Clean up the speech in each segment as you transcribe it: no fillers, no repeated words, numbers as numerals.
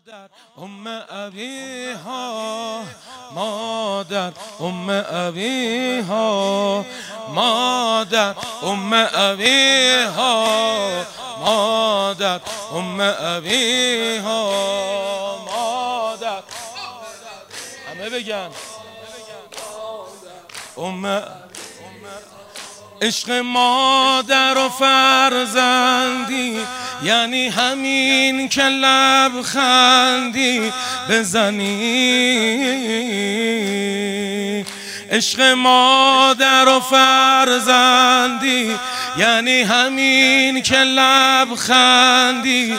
مادر ابیها، مادر ابیها، مادر ابیها، مادر ابیها، مادر همه بگن عشق مادر و فرزندی یعنی همین که لبخندی بزنی. عشق مادر و فرزندی یعنی همین که لبخندی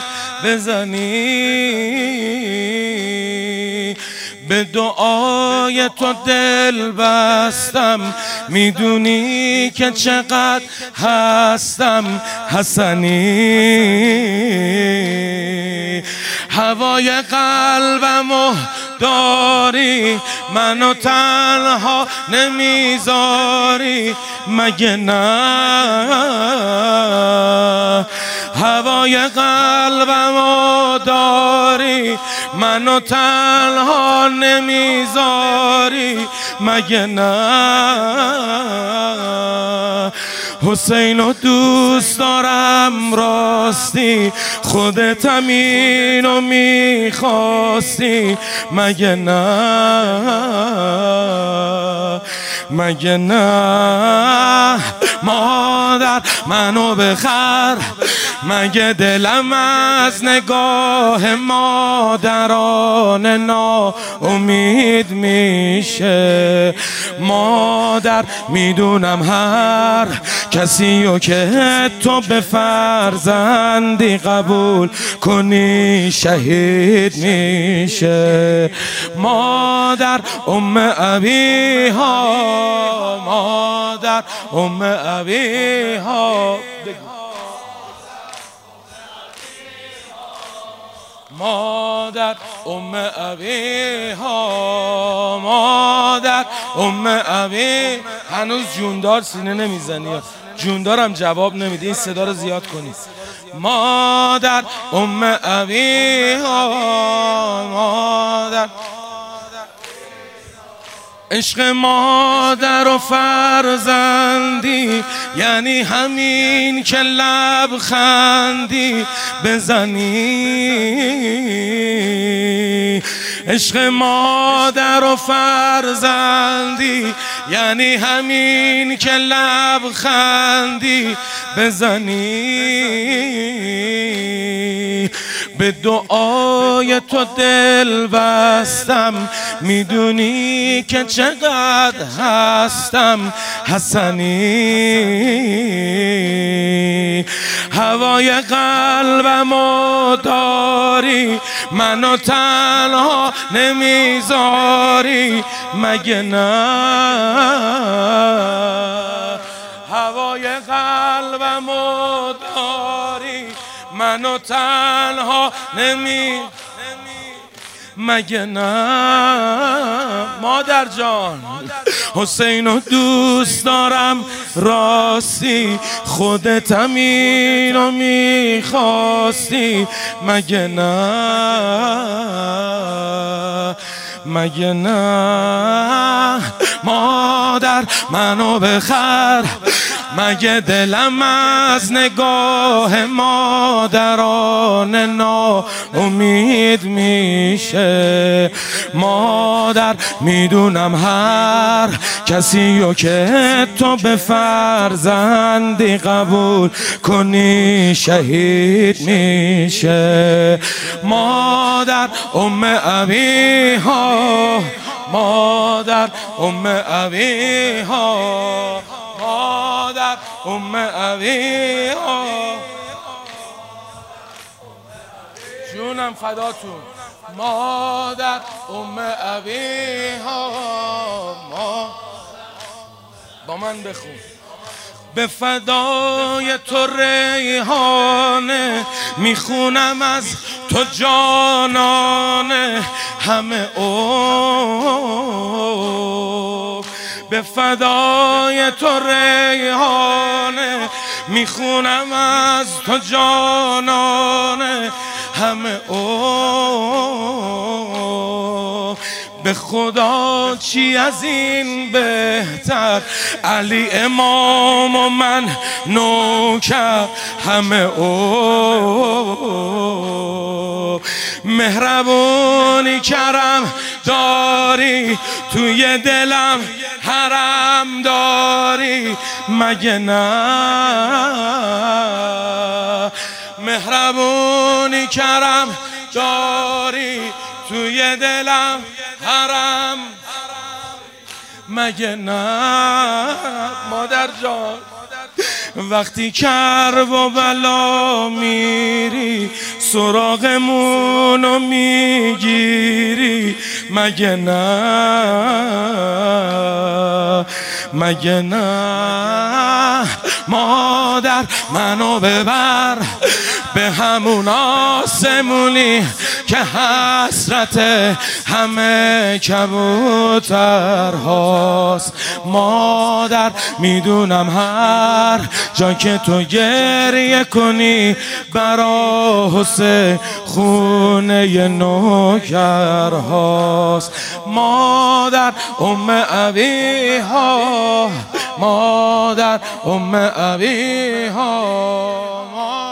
بزنی. به دعای تو دل بستم، میدونی که چقدر هستم حسنی. هوای قلبمو داری، منو تنها نمیذاری مگه نه؟ هوای قلبمو داری، منو تنها نمیذاری مگه نه؟ حسینو دوست دارم راستی، خودت همینو میخواستی مگه نه؟ مگه نه؟ مادر منو بخر، مگه دلم از نگاه مادرانه ناامید میشه؟ مادر میدونم هر کسیو که تو به فرزندی قبول کنی شهید میشه. مادر ابیها، مادر ابیها، مادر ابیها، مادر ابی. هنوز جوندار سینه نمیزنی، جوندارم جواب نمیده، این صدا رو زیاد کنید. مادر ابیها، مادر. عشق مادر و فرزندی یعنی همین که لبخندی بزنی. عشق مادر و فرزندی یعنی همین که لبخندی بزنی. به دعای تو دل بستم، میدونی که چقدر هستم حسنی. هوای قلبمو داری، منو تنها نمیذاری مگه نه؟ هوای قلبمو داری، منو تنها مگه نه؟ مادر جان حسینو دوست دارم راستی، خودت همینو میخواستی مگه نه؟ مگه نه؟ مادر منو بخر، مگه دلم از نگاه مادرانه ناامید میشه؟ مادر میدونم هر کسیو که تو به فرزندی قبول کنی شهید میشه. مادر ابیها، مادر ابیها، مادر ابیها. جونم فداتون. مادر ابیها، با من بخون. به فدای تو ریحانه، میخونم از تو جانانه همه به فدای تو ریحانه، میخونم از تو جانانه همه به خدا چی از این بهتر، علی امام و من نوکر، همه او مهربونی کرم داری، توی دلم حرم داری مگه نه؟ مهربونی کرم داری، توی دلم حرم مگه نه؟ مادر جان وقتی کرب و بلا میری سراغمونو میگیری مگه نه؟ مگه نه؟ مادر منو ببر به همون آسمونی که حسرت همه کبوتر هاست. مادر میدونم هر جا که تو گریه کنی برا حسین خونه نوکر هاست. مادر ابیها، مادر ابیها،